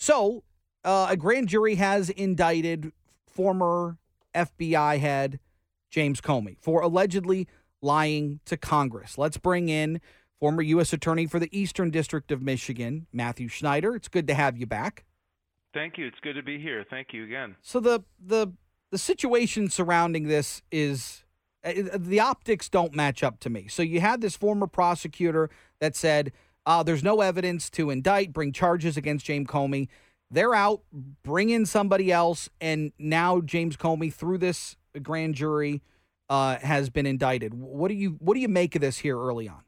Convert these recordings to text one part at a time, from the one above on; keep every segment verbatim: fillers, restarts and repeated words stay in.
So, uh, a grand jury has indicted former F B I head James Comey for allegedly lying to Congress. Let's bring in former U S Attorney for the Eastern District of Michigan, Matthew Schneider. It's good to have you back. Thank you. It's good to be here. Thank you again. So the the the situation surrounding this is uh, the optics don't match up to me. So you had this former prosecutor that said uh, there's no evidence to indict, bring charges against James Comey. They're out, bring in somebody else, and now James Comey, through this grand jury, uh, has been indicted. What do you what do you make of this here early on?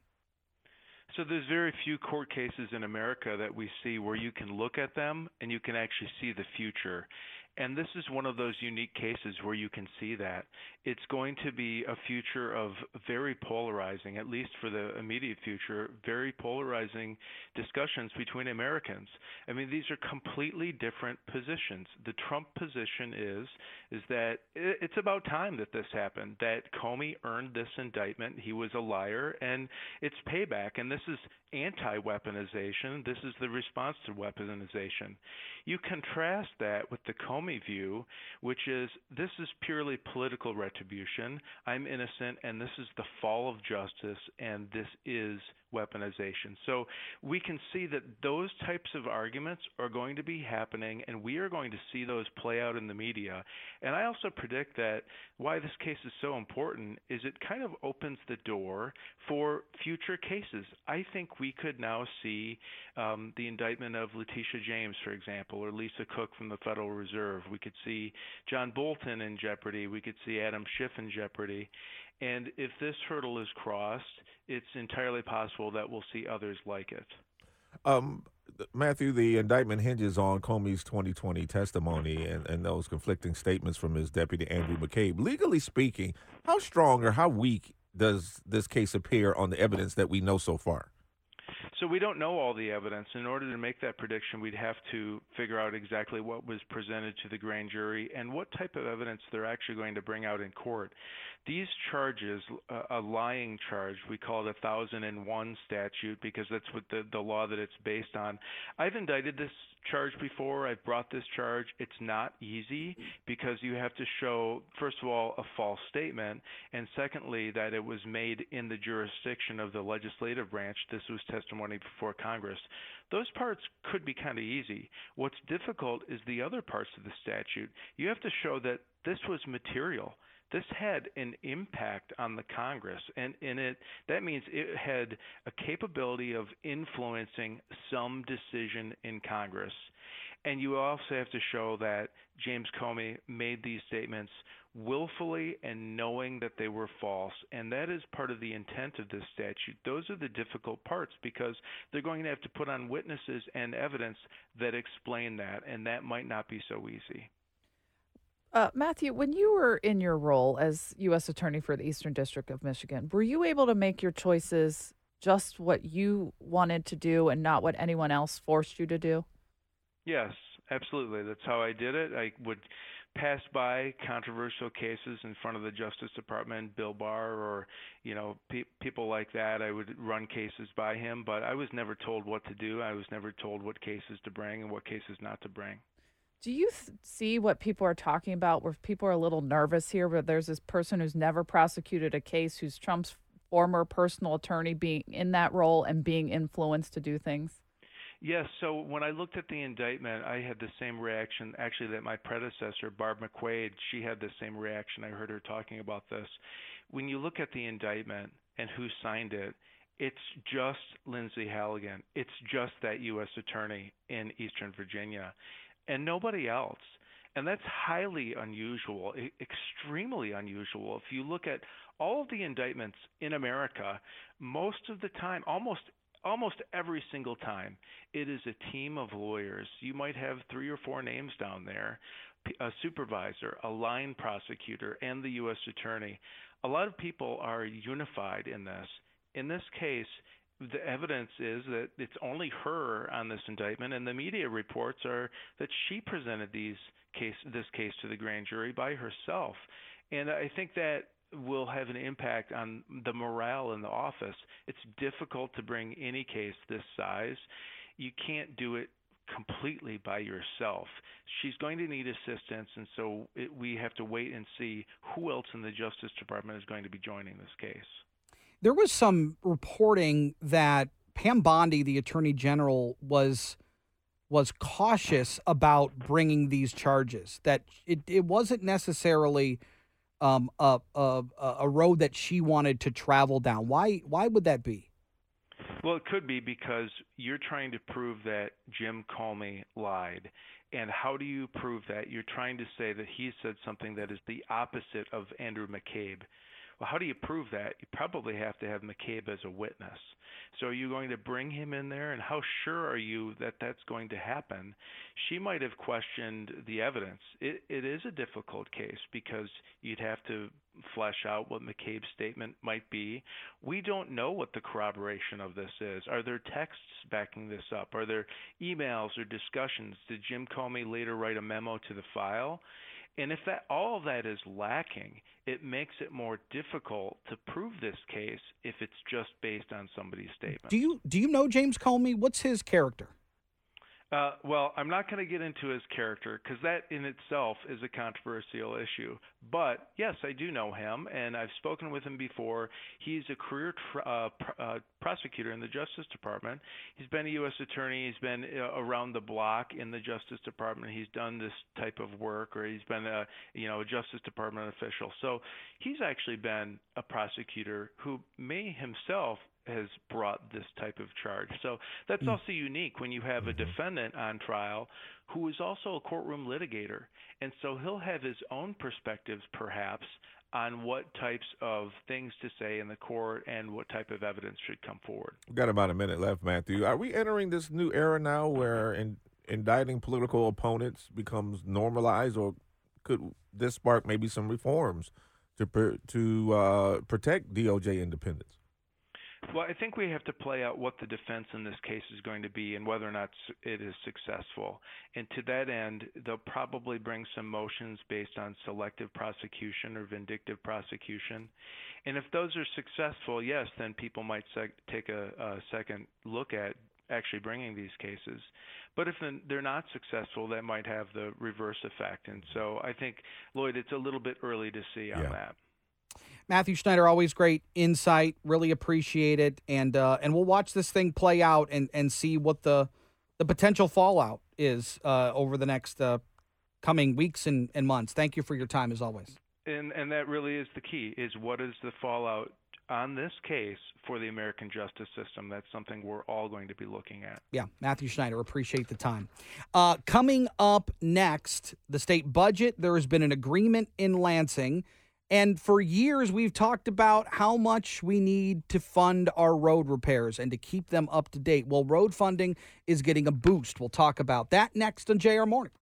So there's very few court cases in America that we see where you can look at them and you can actually see the future. And this is one of those unique cases where you can see that. It's going to be a future of very polarizing, at least for the immediate future, very polarizing discussions between Americans. I mean, these are completely different positions. The Trump position is is that it's about time that this happened, that Comey earned this indictment. He was a liar, and it's payback. And this is anti-weaponization. This is the response to weaponization. You contrast that with the Comey view, which is this is purely political retribution. I'm innocent, and this is the fall of justice, and this is weaponization. So we can see that those types of arguments are going to be happening, and we are going to see those play out in the media. And I also predict that why this case is so important is it kind of opens the door for future cases. I think we could now see um, the indictment of Letitia James, for example, or Lisa Cook from the Federal Reserve. We could see John Bolton in jeopardy. We could see Adam Schiff in jeopardy. And if this hurdle is crossed, it's entirely possible that we'll see others like it. Um, Matthew, the indictment hinges on Comey's twenty twenty testimony and, and those conflicting statements from his deputy, Andrew McCabe. Legally speaking, how strong or how weak does this case appear on the evidence that we know so far? So we don't know all the evidence. In order to make that prediction, we'd have to figure out exactly what was presented to the grand jury and what type of evidence they're actually going to bring out in court. These charges, uh, a lying charge, we call it a thousand and one statute because that's what the, the law that it's based on. I've indicted this charge before. I've brought this charge. It's not easy because you have to show, first of all, a false statement, and secondly, that it was made in the jurisdiction of the legislative branch. This was testimony before Congress. Those parts could be kind of easy. What's difficult is the other parts of the statute. You have to show that this was material. This had an impact on the Congress, and in it, that means it had a capability of influencing some decision in Congress. And you also have to show that James Comey made these statements willfully and knowing that they were false. And that is part of the intent of this statute. Those are the difficult parts because they're going to have to put on witnesses and evidence that explain that, and that might not be so easy. Uh, Matthew, when you were in your role as U S Attorney for the Eastern District of Michigan, were you able to make your choices just what you wanted to do and not what anyone else forced you to do? Yes, absolutely. That's how I did it. I would pass by controversial cases in front of the Justice Department, Bill Barr, or you know pe- people like that. I would run cases by him, but I was never told what to do. I was never told what cases to bring and what cases not to bring. Do you th- see what people are talking about where people are a little nervous here, where there's this person who's never prosecuted a case, who's Trump's former personal attorney, being in that role and being influenced to do things? Yes, so when I looked at the indictment, I had the same reaction, actually, that my predecessor, Barb McQuaid, she had the same reaction. I heard her talking about this. When you look at the indictment and who signed it, it's just Lindsay Halligan. It's just that U S attorney in Eastern Virginia, and nobody else. And that's highly unusual, e- extremely unusual. If you look at all of the indictments in America, most of the time, almost almost every single time, it is a team of lawyers. You might have three or four names down there, a supervisor, a line prosecutor, and the U S attorney. A lot of people are unified in this. In this case, the evidence is that it's only her on this indictment, and the media reports are that she presented these case, this case to the grand jury by herself. And I think that will have an impact on the morale in the office. It's difficult to bring any case this size. You can't do it completely by yourself. She's going to need assistance, and so it, we have to wait and see who else in the Justice Department is going to be joining this case. There was some reporting that Pam Bondi, the Attorney General, was was cautious about bringing these charges, that it, it wasn't necessarily um, a, a a road that she wanted to travel down. Why why would that be? Well, it could be because you're trying to prove that Jim Comey lied. And how do you prove that? You're trying to say that he said something that is the opposite of Andrew McCabe. Well, how do you prove that? You probably have to have McCabe as a witness. So are you going to bring him in there? And how sure are you that that's going to happen? She might have questioned the evidence. It, it is a difficult case because you'd have to flesh out what McCabe's statement might be. We don't know what the corroboration of this is. Are there texts backing this up? Are there emails or discussions? Did Jim Comey later write a memo to the file? And if that all of that is lacking, it makes it more difficult to prove this case if it's just based on somebody's statement. Do you do you know James Comey? What's his character? Uh, well, I'm not going to get into his character because that in itself is a controversial issue. But yes, I do know him, and I've spoken with him before. He's a career tr- uh, pr- uh, prosecutor in the Justice Department. He's been a U S attorney. He's been uh, around the block in the Justice Department. He's done this type of work, or he's been a you know a Justice Department official. So he's actually been a prosecutor who may himself has brought this type of charge. So that's mm. also unique when you have a defendant on trial who is also a courtroom litigator. And so he'll have his own perspectives, perhaps, on what types of things to say in the court and what type of evidence should come forward. We've got about a minute left, Matthew. Are we entering this new era now where in, indicting political opponents becomes normalized, or could this spark maybe some reforms to, to uh, protect D O J independence? Well, I think we have to play out what the defense in this case is going to be and whether or not it is successful. And to that end, they'll probably bring some motions based on selective prosecution or vindictive prosecution. And if those are successful, yes, then people might sec- take a, a second look at actually bringing these cases. But if they're not successful, that might have the reverse effect. And so I think, Lloyd, it's a little bit early to see on yeah. that. Matthew Schneider, always great insight. Really appreciate it, and uh, and we'll watch this thing play out and, and see what the the potential fallout is uh, over the next uh, coming weeks and, and months. Thank you for your time as always. And and that really is the key: is what is the fallout on this case for the American justice system? That's something we're all going to be looking at. Yeah, Matthew Schneider, appreciate the time. Uh, coming up next, the state budget. There has been an agreement in Lansing. And for years, we've talked about how much we need to fund our road repairs and to keep them up to date. Well, road funding is getting a boost. We'll talk about that next on J R Morning.